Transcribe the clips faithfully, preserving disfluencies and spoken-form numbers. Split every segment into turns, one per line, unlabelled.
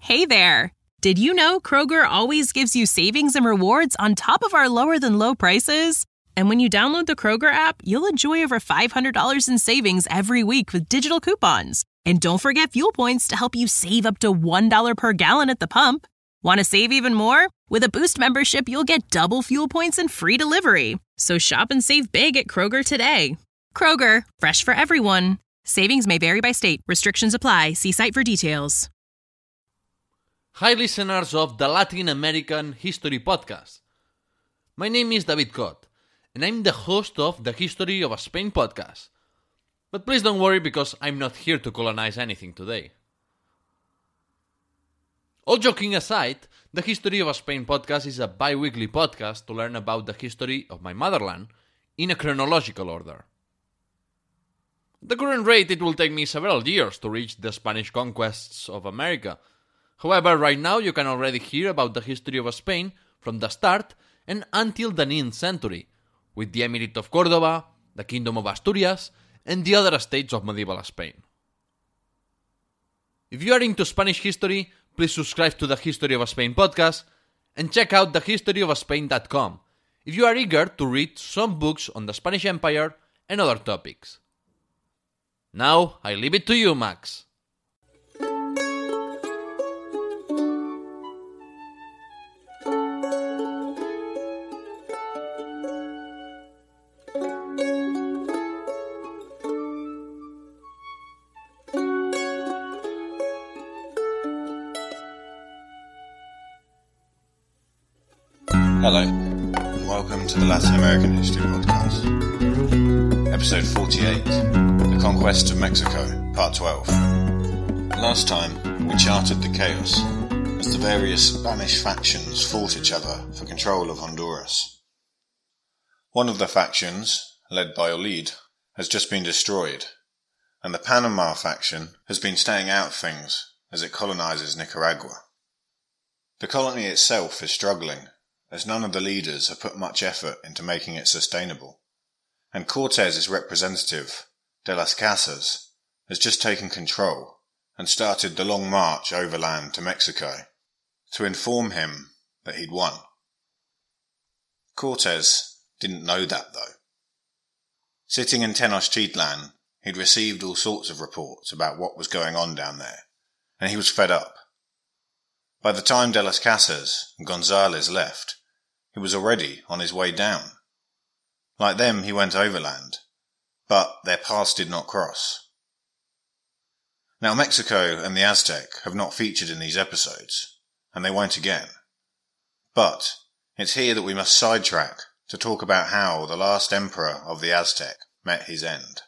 Hey there! Did you know Kroger always gives you savings and rewards on top of our lower-than-low prices? And when you download the Kroger app, you'll enjoy over five hundred dollars in savings every week with digital coupons. And don't forget fuel points to help you save up to one dollar per gallon at the pump. Want to save even more? With a Boost membership, you'll get double fuel points and free delivery. So shop and save big at Kroger today. Kroger, fresh for everyone. Savings may vary by state. Restrictions apply. See site for details.
Hi listeners of the Latin American History Podcast. My name is David Cott, and I'm the host of the History of Spain podcast. But please don't worry, because I'm not here to colonize anything today. All joking aside, the History of Spain podcast is a bi-weekly podcast to learn about the history of my motherland in a chronological order. At the current rate, it will take me several years to reach the Spanish conquests of America. However, right now you can already hear about the history of Spain from the start and until the ninth century, with the Emirate of Córdoba, the Kingdom of Asturias, and the other states of medieval Spain. If you are into Spanish history, please subscribe to the History of Spain podcast and check out the history of spain dot com if you are eager to read some books on the Spanish Empire and other topics. Now, I leave it to you, Max.
Hello, and welcome to the Latin American History Podcast. Episode forty-eight, The Conquest of Mexico, Part twelve. Last time, we charted the chaos as the various Spanish factions fought each other for control of Honduras. One of the factions, led by Olid, has just been destroyed, and the Panama faction has been staying out of things as it colonizes Nicaragua. The colony itself is struggling, as none of the leaders have put much effort into making it sustainable, and Cortez's representative, De las Casas, has just taken control and started the long march overland to Mexico to inform him that he'd won. Cortez didn't know that, though. Sitting in Tenochtitlan, he'd received all sorts of reports about what was going on down there, and he was fed up. By the time De las Casas and Gonzales left, he was already on his way down. Like them, he went overland, but their paths did not cross. Now, Mexico and the Aztec have not featured in these episodes, and they won't again. But it's here that we must sidetrack to talk about how the last emperor of the Aztec met his end.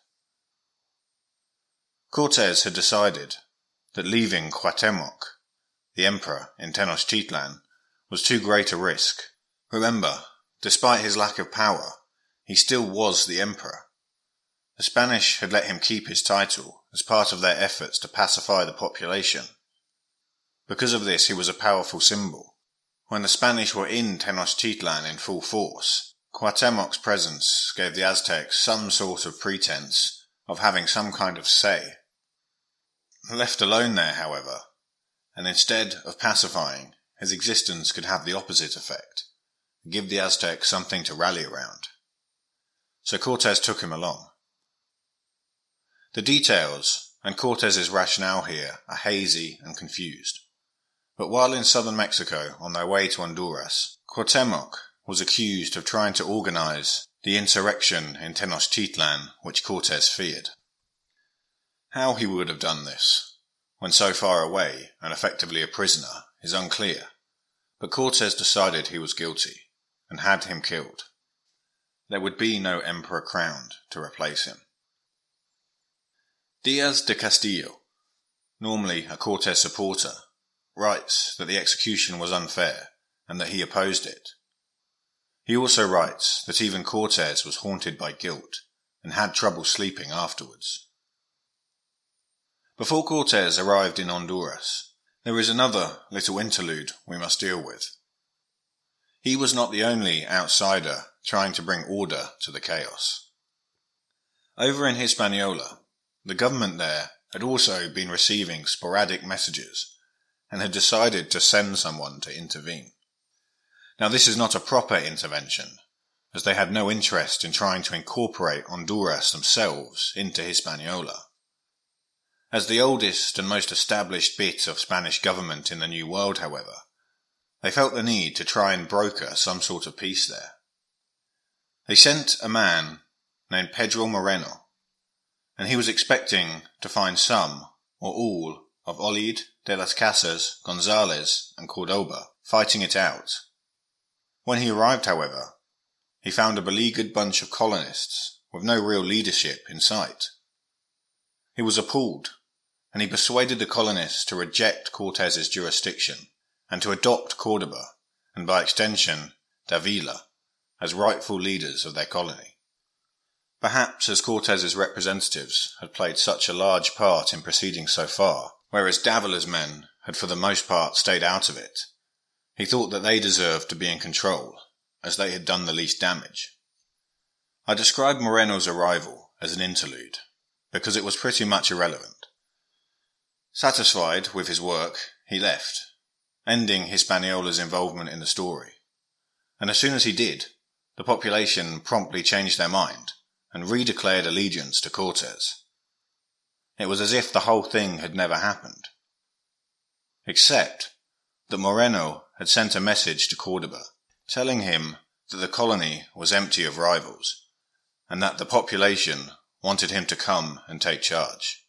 Cortez had decided that leaving Cuauhtémoc, the emperor in Tenochtitlan, was too great a risk. Remember, despite his lack of power, he still was the emperor. The Spanish had let him keep his title as part of their efforts to pacify the population. Because of this, he was a powerful symbol. When the Spanish were in Tenochtitlan in full force, Cuauhtémoc's presence gave the Aztecs some sort of pretense of having some kind of say. Left alone there, however, and instead of pacifying, his existence could have the opposite effect, give the Aztecs something to rally around. So Cortez took him along. The details and Cortez's rationale here are hazy and confused. But while in southern Mexico on their way to Honduras, Cuauhtémoc was accused of trying to organize the insurrection in Tenochtitlan which Cortez feared. How he would have done this, when so far away and effectively a prisoner, is unclear, but Cortez decided he was guilty and had him killed. There would be no emperor crowned to replace him. Diaz de Castillo, normally a Cortez supporter, writes that the execution was unfair and that he opposed it. He also writes that even Cortez was haunted by guilt and had trouble sleeping afterwards. Before Cortez arrived in Honduras, there is another little interlude we must deal with. He was not the only outsider trying to bring order to the chaos. Over in Hispaniola, the government there had also been receiving sporadic messages and had decided to send someone to intervene. Now this is not a proper intervention, as they had no interest in trying to incorporate Honduras themselves into Hispaniola. As the oldest and most established bit of Spanish government in the New World, however, they felt the need to try and broker some sort of peace there. They sent a man named Pedro Moreno, and he was expecting to find some or all of Olid, de las Casas, Gonzalez, and Cordoba fighting it out. When he arrived, however, he found a beleaguered bunch of colonists with no real leadership in sight. He was appalled, and he persuaded the colonists to reject Cortez's jurisdiction and to adopt Cordoba, and by extension Davila, as rightful leaders of their colony. Perhaps as Cortez's representatives had played such a large part in proceedings so far, whereas Davila's men had for the most part stayed out of it, he thought that they deserved to be in control, as they had done the least damage. I describe Moreno's arrival as an interlude, because it was pretty much irrelevant. Satisfied with his work, he left, ending Hispaniola's involvement in the story. And as soon as he did, the population promptly changed their mind and redeclared allegiance to Cortez. It was as if the whole thing had never happened. Except that Moreno had sent a message to Cordoba, telling him that the colony was empty of rivals, and that the population wanted him to come and take charge.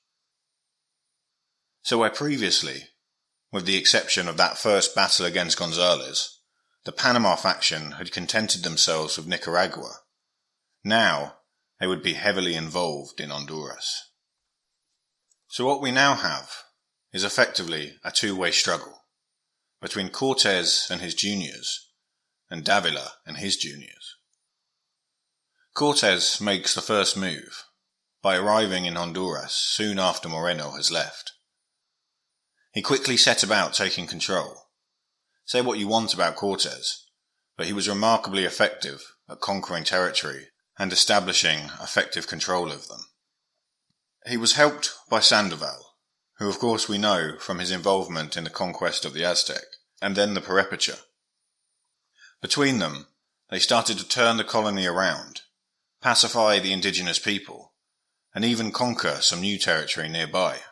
So where previously, with the exception of that first battle against Gonzalez, the Panama faction had contented themselves with Nicaragua, now they would be heavily involved in Honduras. So what we now have is effectively a two-way struggle between Cortez and his juniors and Davila and his juniors. Cortez makes the first move by arriving in Honduras soon after Moreno has left. He quickly set about taking control. Say what you want about Cortez, but he was remarkably effective at conquering territory and establishing effective control of them. He was helped by Sandoval, who of course we know from his involvement in the conquest of the Aztec, and then the Purepecha. Between them, they started to turn the colony around, pacify the indigenous people, and even conquer some new territory nearby.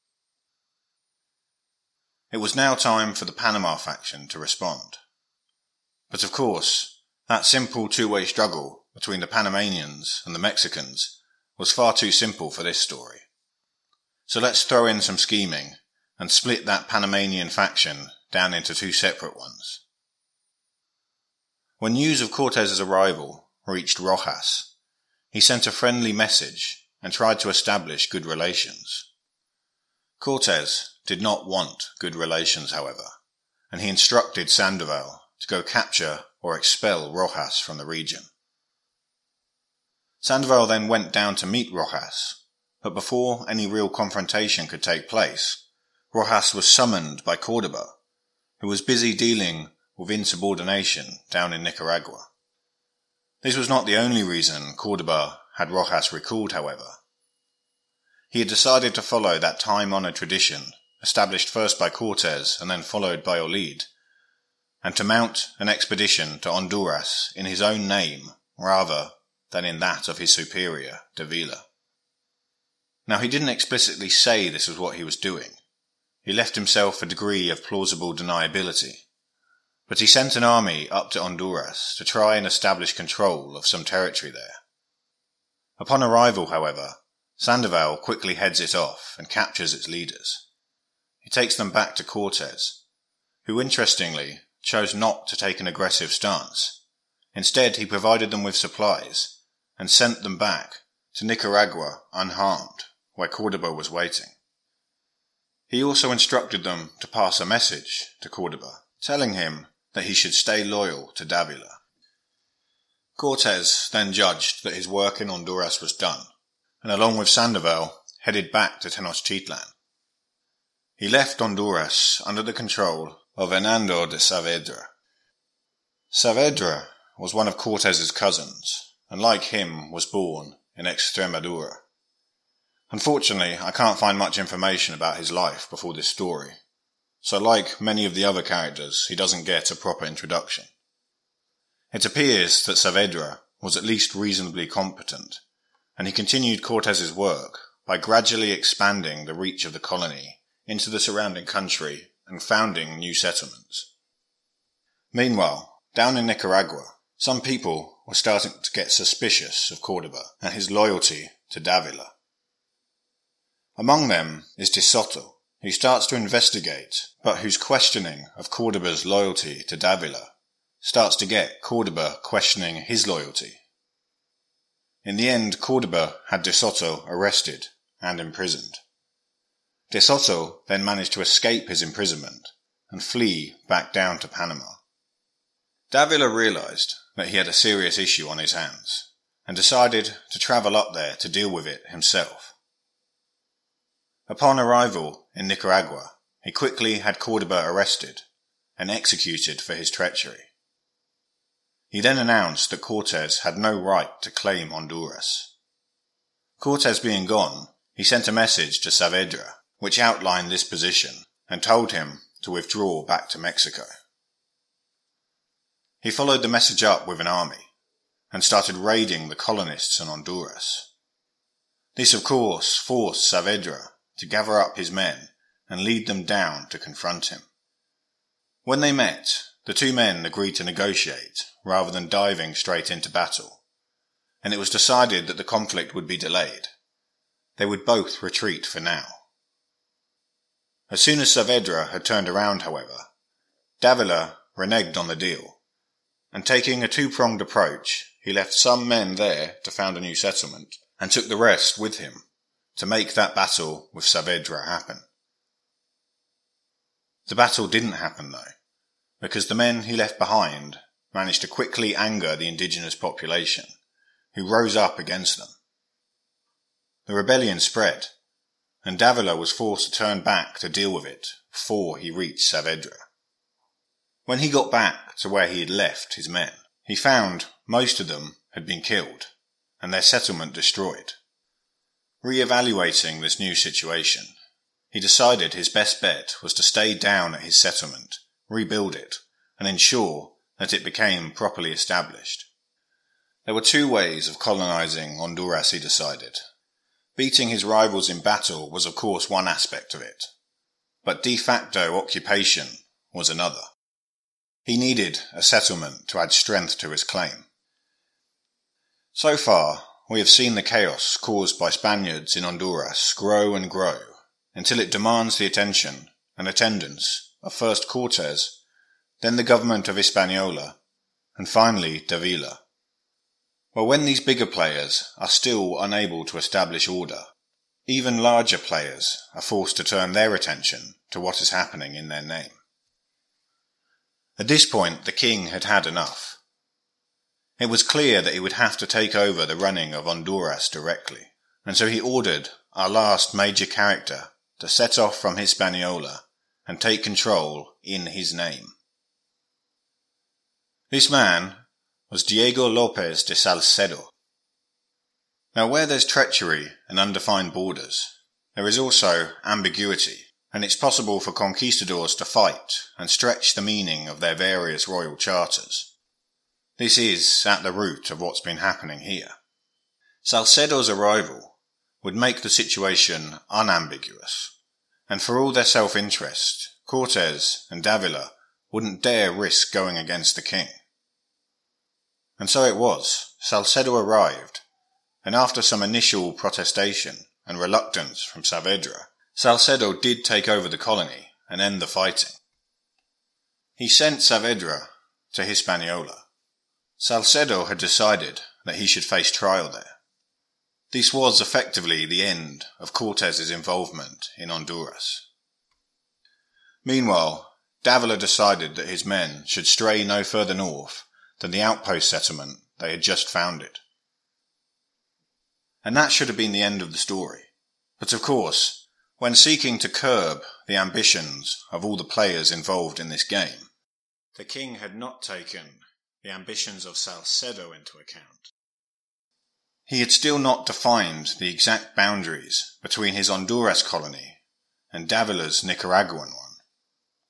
It was now time for the Panama faction to respond. But of course, that simple two-way struggle between the Panamanians and the Mexicans was far too simple for this story. So let's throw in some scheming and split that Panamanian faction down into two separate ones. When news of Cortez's arrival reached Rojas, he sent a friendly message and tried to establish good relations. Cortez did not want good relations, however, and he instructed Sandoval to go capture or expel Rojas from the region. Sandoval then went down to meet Rojas, but before any real confrontation could take place, Rojas was summoned by Cordoba, who was busy dealing with insubordination down in Nicaragua. This was not the only reason Cordoba had Rojas recalled, however. He had decided to follow that time-honoured tradition, established first by Cortez and then followed by Olid, and to mount an expedition to Honduras in his own name rather than in that of his superior, Davila. Now he didn't explicitly say this was what he was doing. He left himself a degree of plausible deniability. But he sent an army up to Honduras to try and establish control of some territory there. Upon arrival, however, Sandoval quickly heads it off and captures its leaders. He takes them back to Cortez, who interestingly chose not to take an aggressive stance. Instead, he provided them with supplies and sent them back to Nicaragua unharmed, where Cordoba was waiting. He also instructed them to pass a message to Cordoba, telling him that he should stay loyal to Davila. Cortez then judged that his work in Honduras was done, and along with Sandoval, headed back to Tenochtitlan. He left Honduras under the control of Hernando de Saavedra. Saavedra was one of Cortez's cousins, and like him was born in Extremadura. Unfortunately, I can't find much information about his life before this story, so like many of the other characters, he doesn't get a proper introduction. It appears that Saavedra was at least reasonably competent, and he continued Cortez's work by gradually expanding the reach of the colony into the surrounding country and founding new settlements. Meanwhile, down in Nicaragua, some people were starting to get suspicious of Cordoba and his loyalty to Davila. Among them is De Soto, who starts to investigate, but whose questioning of Cordoba's loyalty to Davila starts to get Cordoba questioning his loyalty. In the end, Cordoba had De Soto arrested and imprisoned. De Soto then managed to escape his imprisonment and flee back down to Panama. Davila realized that he had a serious issue on his hands and decided to travel up there to deal with it himself. Upon arrival in Nicaragua, he quickly had Cordoba arrested and executed for his treachery. He then announced that Cortez had no right to claim Honduras. Cortez being gone, he sent a message to Saavedra, which outlined this position and told him to withdraw back to Mexico. He followed the message up with an army and started raiding the colonists in Honduras. This, of course, forced Saavedra to gather up his men and lead them down to confront him. When they met, the two men agreed to negotiate rather than diving straight into battle, and it was decided that the conflict would be delayed. They would both retreat for now. As soon as Saavedra had turned around, however, Davila reneged on the deal, and taking a two-pronged approach, he left some men there to found a new settlement, and took the rest with him to make that battle with Saavedra happen. The battle didn't happen, though, because the men he left behind managed to quickly anger the indigenous population, who rose up against them. The rebellion spread, and Davila was forced to turn back to deal with it before he reached Saavedra. When he got back to where he had left his men, he found most of them had been killed and their settlement destroyed. Re-evaluating this new situation, he decided his best bet was to stay down at his settlement, rebuild it, and ensure that it became properly established. There were two ways of colonizing Honduras, he decided. Beating his rivals in battle was of course one aspect of it, but de facto occupation was another. He needed a settlement to add strength to his claim. So far, we have seen the chaos caused by Spaniards in Honduras grow and grow until it demands the attention and attendance of first Cortez, then the government of Hispaniola, and finally Davila. But when these bigger players are still unable to establish order, even larger players are forced to turn their attention to what is happening in their name. At this point, the king had had enough. It was clear that he would have to take over the running of Honduras directly, and so he ordered our last major character to set off from Hispaniola and take control in his name. This man was Diego López de Salcedo. Now, where there's treachery and undefined borders, there is also ambiguity, and it's possible for conquistadors to fight and stretch the meaning of their various royal charters. This is at the root of what's been happening here. Salcedo's arrival would make the situation unambiguous, and for all their self-interest, Cortez and Davila wouldn't dare risk going against the king. And so it was. Salcedo arrived, and after some initial protestation and reluctance from Saavedra, Salcedo did take over the colony and end the fighting. He sent Saavedra to Hispaniola. Salcedo had decided that he should face trial there. This was effectively the end of Cortez's involvement in Honduras. Meanwhile, Davila decided that his men should stray no further north than the outpost settlement they had just founded. And that should have been the end of the story. But of course, when seeking to curb the ambitions of all the players involved in this game, the king had not taken the ambitions of Salcedo into account. He had still not defined the exact boundaries between his Honduras colony and Davila's Nicaraguan one.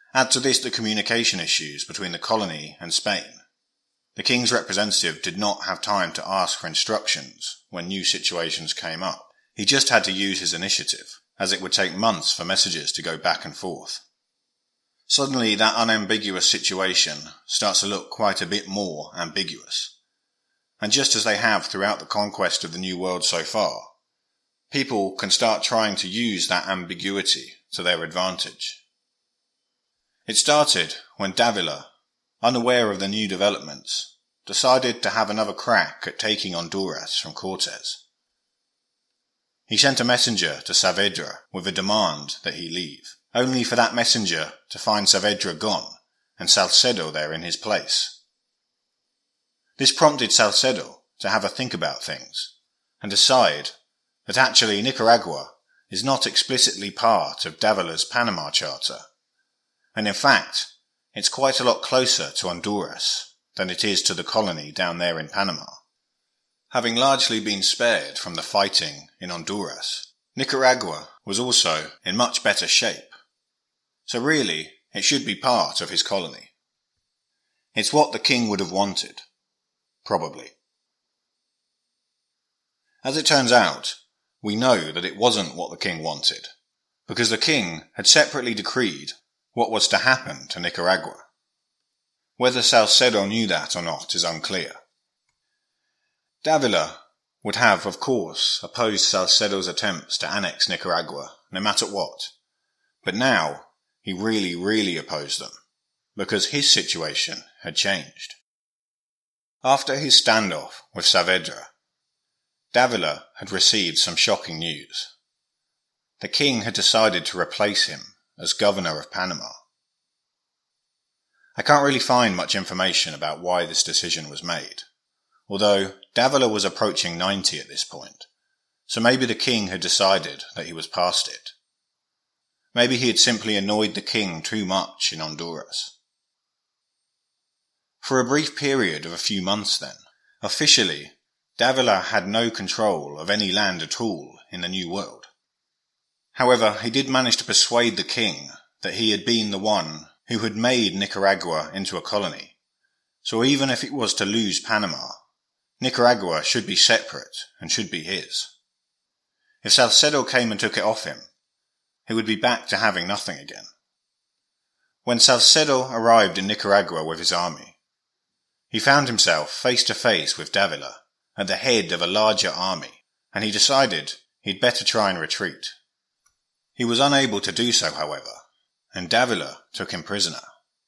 Add to this the communication issues between the colony and Spain. The king's representative did not have time to ask for instructions when new situations came up. He just had to use his initiative, as it would take months for messages to go back and forth. Suddenly, that unambiguous situation starts to look quite a bit more ambiguous. And just as they have throughout the conquest of the New World so far, people can start trying to use that ambiguity to their advantage. It started when Davila, unaware of the new developments, decided to have another crack at taking Honduras from Cortes. He sent a messenger to Saavedra with a demand that he leave, only for that messenger to find Saavedra gone and Salcedo there in his place. This prompted Salcedo to have a think about things and decide that actually Nicaragua is not explicitly part of Davila's Panama Charter, and in fact it's quite a lot closer to Honduras than it is to the colony down there in Panama. Having largely been spared from the fighting in Honduras, Nicaragua was also in much better shape. So really, it should be part of his colony. It's what the king would have wanted. Probably. As it turns out, we know that it wasn't what the king wanted, because the king had separately decreed what was to happen to Nicaragua. Whether Salcedo knew that or not is unclear. Davila would have, of course, opposed Salcedo's attempts to annex Nicaragua, no matter what, but now he really, really opposed them, because his situation had changed. After his standoff with Saavedra, Davila had received some shocking news. The king had decided to replace him as governor of Panama. I can't really find much information about why this decision was made, although Davila was approaching ninety at this point, so maybe the king had decided that he was past it. Maybe he had simply annoyed the king too much in Honduras. For a brief period of a few months then, officially, Davila had no control of any land at all in the New World. However, he did manage to persuade the king that he had been the one who had made Nicaragua into a colony, so even if it was to lose Panama, Nicaragua should be separate and should be his. If Salcedo came and took it off him, he would be back to having nothing again. When Salcedo arrived in Nicaragua with his army, he found himself face to face with Davila at the head of a larger army, and he decided he'd better try and retreat. He was unable to do so, however, and Davila took him prisoner.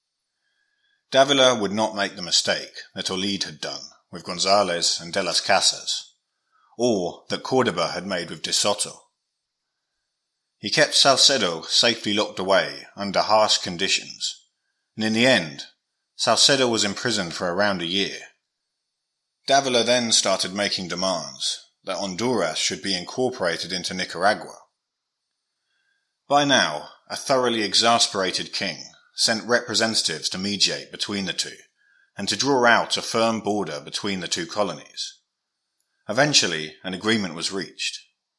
Davila would not make the mistake that Olid had done with Gonzales and de las Casas, or that Córdoba had made with de Soto. He kept Salcedo safely locked away under harsh conditions, and in the end, Salcedo was imprisoned for around a year. Davila then started making demands that Honduras should be incorporated into Nicaragua. By now, a thoroughly exasperated king sent representatives to mediate between the two, and to draw out a firm border between the two colonies. Eventually, an agreement was reached.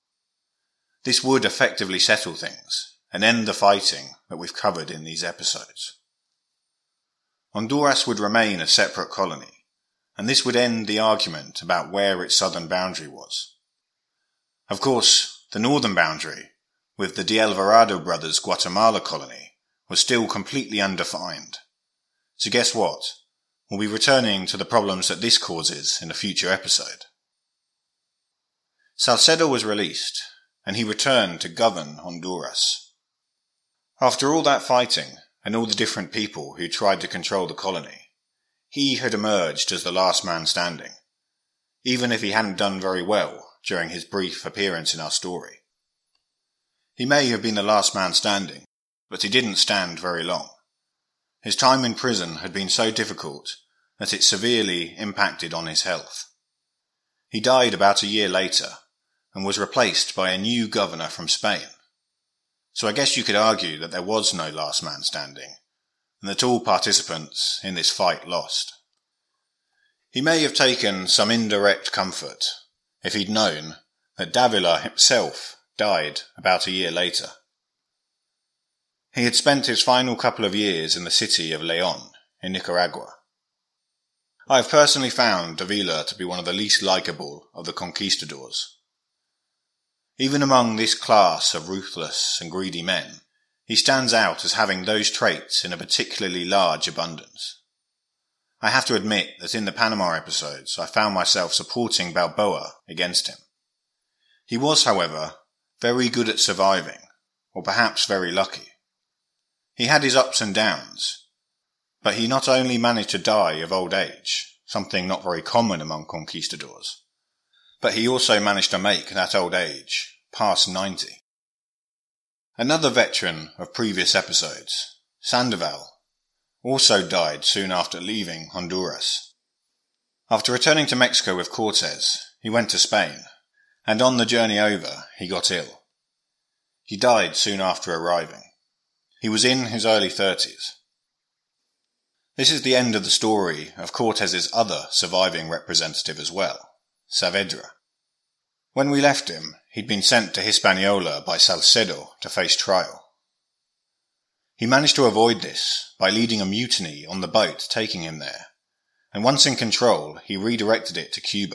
This would effectively settle things, and end the fighting that we've covered in these episodes. Honduras would remain a separate colony, and this would end the argument about where its southern boundary was. Of course, the northern boundary, with the De Alvarado brothers' Guatemala colony, was still completely undefined. So guess what? We'll be returning to the problems that this causes in a future episode. Salcedo was released, and he returned to govern Honduras. After all that fighting, and all the different people who tried to control the colony, he had emerged as the last man standing, even if he hadn't done very well during his brief appearance in our story. He may have been the last man standing, but he didn't stand very long. His time in prison had been so difficult that it severely impacted on his health. He died about a year later, and was replaced by a new governor from Spain. So I guess you could argue that there was no last man standing, and that all participants in this fight lost. He may have taken some indirect comfort if he'd known that Davila himself died about a year later. He had spent his final couple of years in the city of León, in Nicaragua. I have personally found Davila to be one of the least likeable of the conquistadors. Even among this class of ruthless and greedy men, he stands out as having those traits in a particularly large abundance. I have to admit that in the Panama episodes I found myself supporting Balboa against him. He was, however, very good at surviving, or perhaps very lucky. He had his ups and downs, but he not only managed to die of old age, something not very common among conquistadors, but he also managed to make that old age past ninety. Another veteran of previous episodes, Sandoval, also died soon after leaving Honduras. After returning to Mexico with Cortes, he went to Spain, and on the journey over he got ill. He died soon after arriving. He was in his early thirties. This is the end of the story of Cortes's other surviving representative as well, Saavedra. When we left him, he'd been sent to Hispaniola by Salcedo to face trial. He managed to avoid this by leading a mutiny on the boat taking him there, and once in control, he redirected it to Cuba.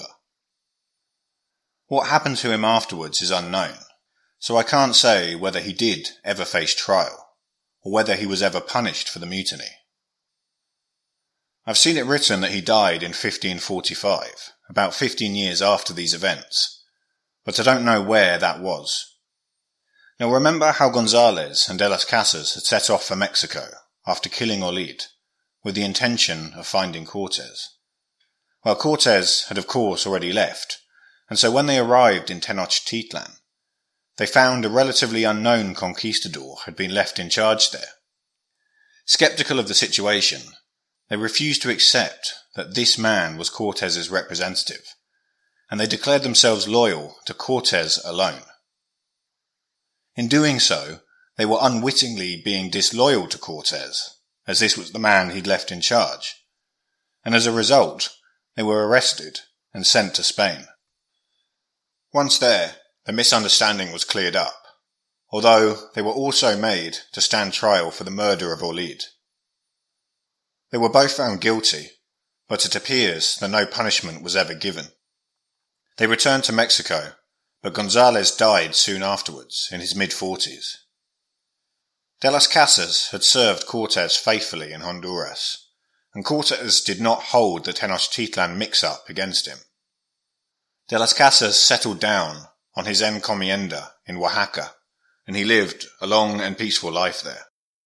What happened to him afterwards is unknown, so I can't say whether he did ever face trial, or whether he was ever punished for the mutiny. I've seen it written that he died in fifteen forty-five, about fifteen years after these events, but I don't know where that was. Now remember how Gonzalez and de las Casas had set off for Mexico after killing Olid, with the intention of finding Cortes. Well, Cortes had of course already left, and so when they arrived in Tenochtitlan, they found a relatively unknown conquistador had been left in charge there. Skeptical of the situation, they refused to accept that this man was Cortes's representative, and they declared themselves loyal to Cortes alone. In doing so, they were unwittingly being disloyal to Cortes, as this was the man he'd left in charge, and as a result, they were arrested and sent to Spain. Once there, the misunderstanding was cleared up, although they were also made to stand trial for the murder of Olid. They were both found guilty, but it appears that no punishment was ever given. They returned to Mexico, but Gonzalez died soon afterwards, in his mid-forties. De las Casas had served Cortes faithfully in Honduras, and Cortes did not hold the Tenochtitlan mix-up against him. De las Casas settled down on his encomienda in Oaxaca, and he lived a long and peaceful life there.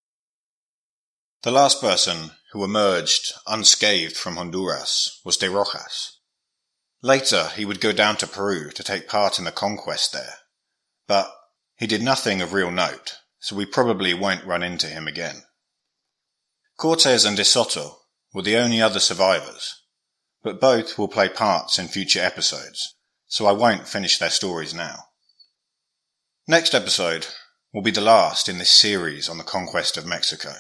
The last person who emerged unscathed from Honduras was de Rojas. Later, he would go down to Peru to take part in the conquest there, but he did nothing of real note, so we probably won't run into him again. Cortes and De Soto were the only other survivors, but both will play parts in future episodes, so I won't finish their stories now. Next episode will be the last in this series on the conquest of Mexico.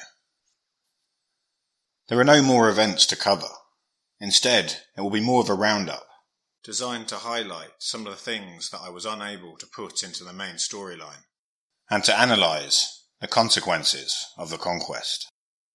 There are no more events to cover. Instead, it will be more of a roundup, designed to highlight some of the things that I was unable to put into the main storyline, and to analyse the consequences of the conquest.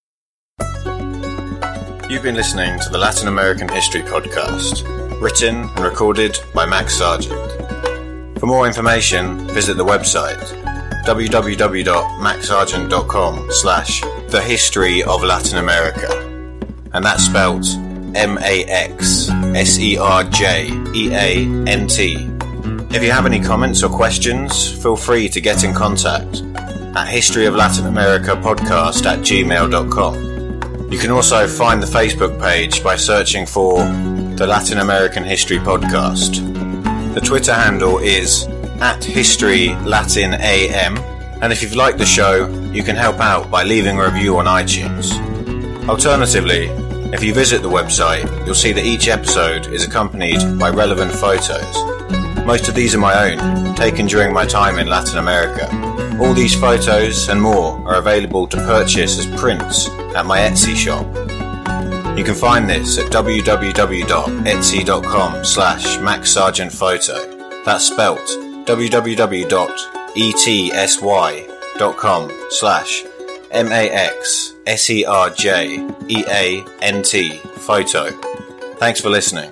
You've been listening to the Latin American History Podcast, written and recorded by Max Sargent. For more information, visit the website w w w dot max sargent dot com slash the history of Latin America, and that's spelt M A X S E R J E A N T. If you have any comments or questions, feel free to get in contact at history of latin america podcast at gmail dot com. You can also find the Facebook page by searching for the Latin American History Podcast. The Twitter handle is at History Latin A M, and if you've liked the show, you can help out by leaving a review on iTunes. Alternatively, if you visit the website, you'll see that each episode is accompanied by relevant photos. Most of these are my own, taken during my time in Latin America. All these photos and more are available to purchase as prints at my Etsy shop. You can find this at w w w dot etsy dot com slash max sargent photo. That's spelt w w w dot etsy dot com slash M A X S E R J E A N T, photo. Thanks for listening.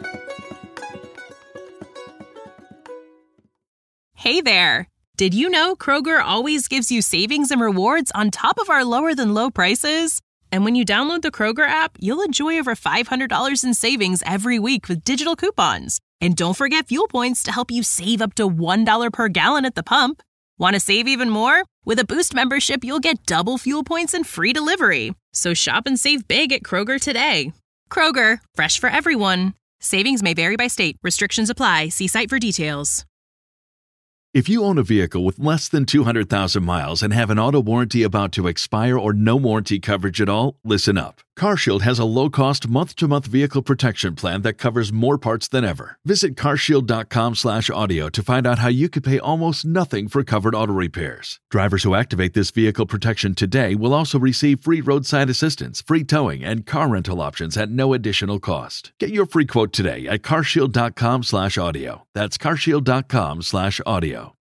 Hey there! Did you know Kroger always gives you savings and rewards on top of our lower-than-low prices? And when you download the Kroger app, you'll enjoy over five hundred dollars in savings every week with digital coupons. And don't forget fuel points to help you save up to one dollar per gallon at the pump. Want to save even more? With a Boost membership, you'll get double fuel points and free delivery. So shop and save big at Kroger today. Kroger, fresh for everyone. Savings may vary by state. Restrictions apply. See site for details.
If you own a vehicle with less than two hundred thousand miles and have an auto warranty about to expire or no warranty coverage at all, listen up. CarShield has a low-cost month-to-month vehicle protection plan that covers more parts than ever. Visit carshield.com slash audio to find out how you could pay almost nothing for covered auto repairs. Drivers who activate this vehicle protection today will also receive free roadside assistance, free towing, and car rental options at no additional cost. Get your free quote today at carshield.com slash audio. That's carshield.com slash audio.